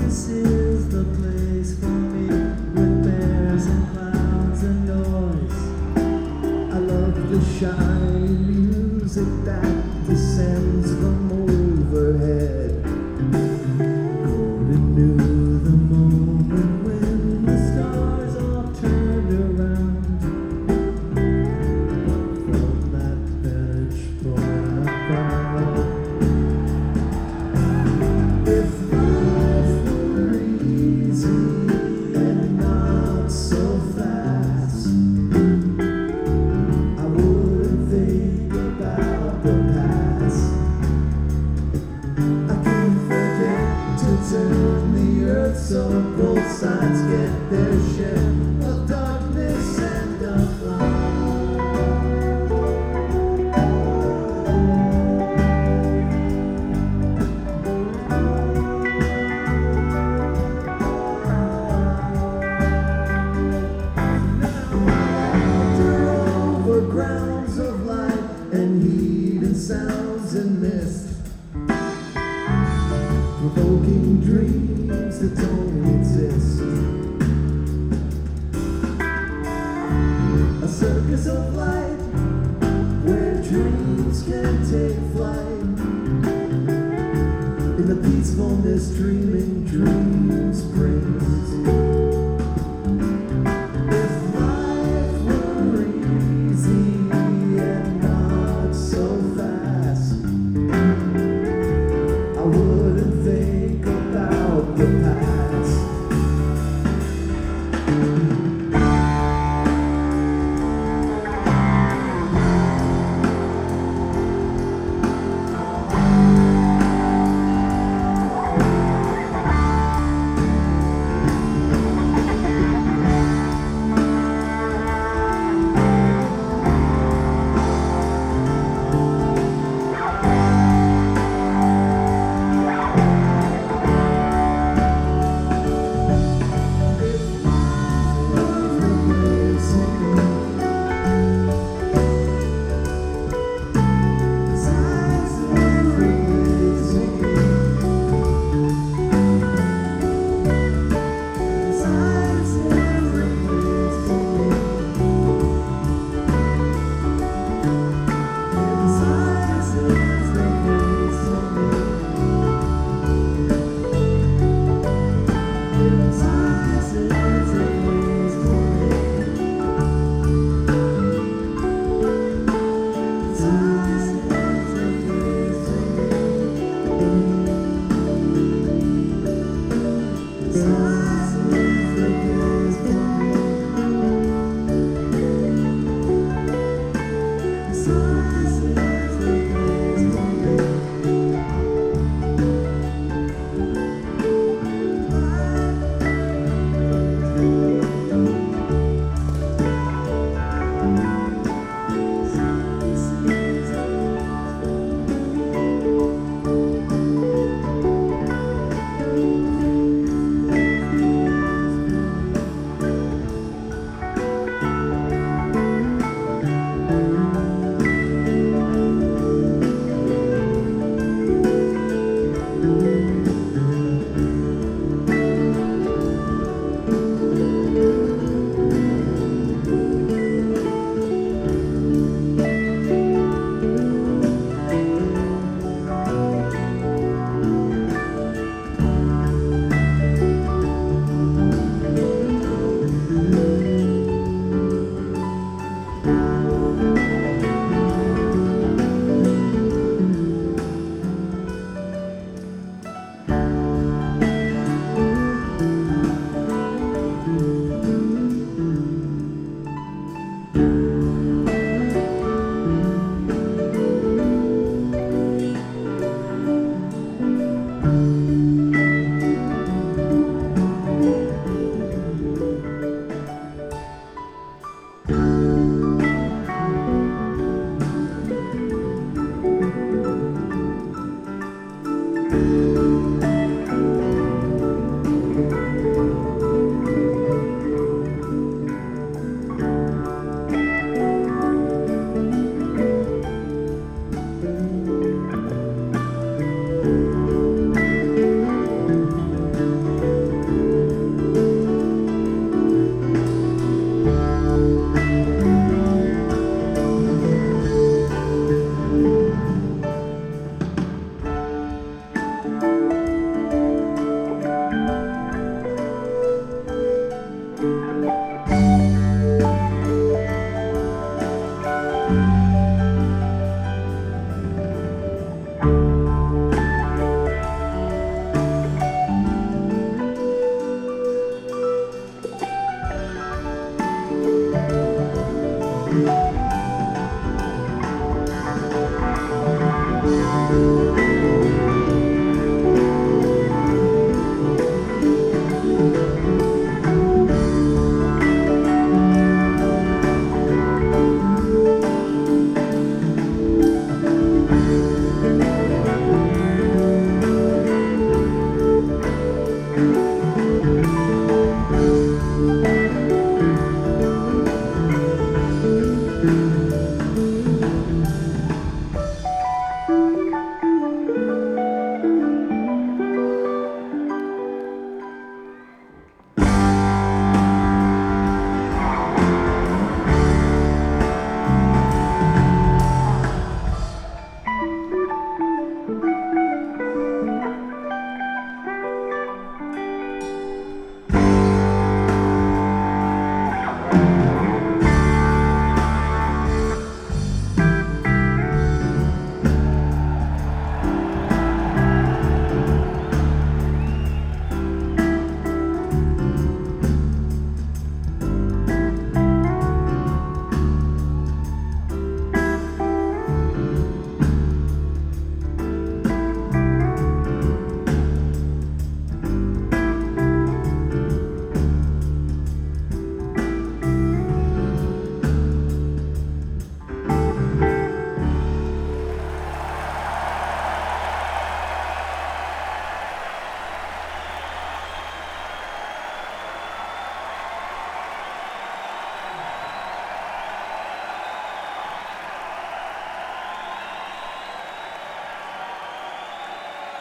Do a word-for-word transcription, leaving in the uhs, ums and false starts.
This is the place for me, with bears and clouds and noise. I love the shiny music that descends from overhead. Golden knew the moment when the stars all turned around. But from that vantage point I found, if life were easy and not so fast, I wouldn't think about the past. I can't forget to turn the earth so both sides get their share of darkness and of light. Grounds of light and heat and sounds and mist, provoking dreams that don't exist. A circus of light where dreams can take flight. In the peacefulness dreaming dreams brings.